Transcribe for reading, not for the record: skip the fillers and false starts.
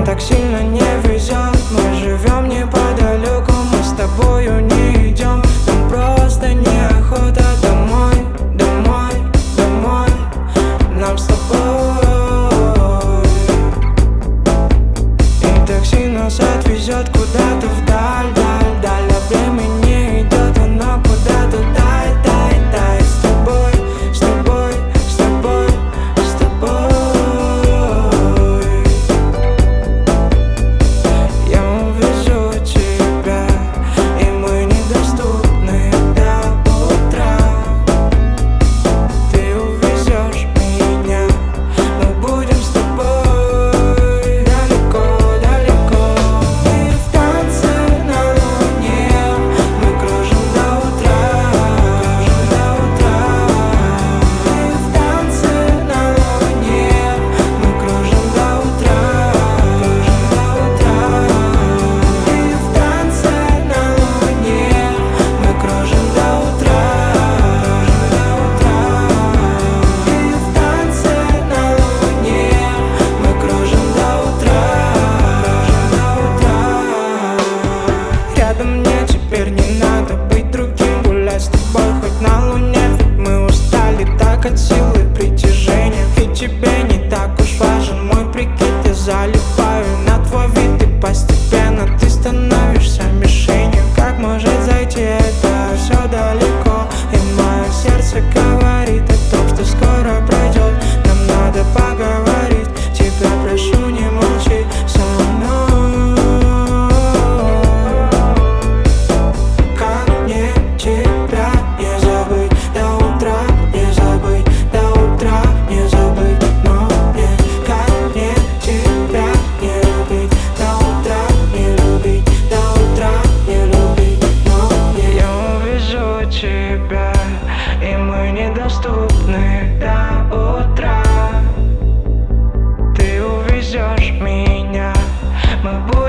так сильно не везет. Мы живем неподалеку, мы с тобою не идем. Нам просто неохота домой, домой, домой. Нам с тобой. И такси нас отвезет куда-то вдаль, даль, даль. А время не идет, оно куда-то дай, дай, дай. С тобой, с тобой, с тобой, с тобой. Я увезу тебя, и мы недоступны до утра. Ты увезешь меня, мы будем с тобой далеко, далеко. Мы в танце на луне, мы кружим до утра, кружим до утра. Мы в танце на луне, мы кружим до утра, кружим до утра. Мы в танце на луне, мы кружим до утра, кружим до утра. Мы в танце на луне, мы кружим до утра, кружим до утра. Рядом мне теперь не надо быть другим, гулять с тобой хоть на луне. Ведь мы устали так от силы притяжения, и тебе не так уж важен мой прикид. Я залипаю на твой вид, и постепенно ты становишься мишенью. Как может зайти это все далеко? И мое сердце говорит о том, что скоро пройдет. Нам надо поговорить, тебя прошу, не молчи со мной. Как мне тебя не забыть до утра, не забыть до утра, не забыть, но мне как мне тебя не любить до утра, не любить до утра, не любить, но мне. Я увезу тебя, и мы недоступны до утра. Ты увезешь меня, мы будем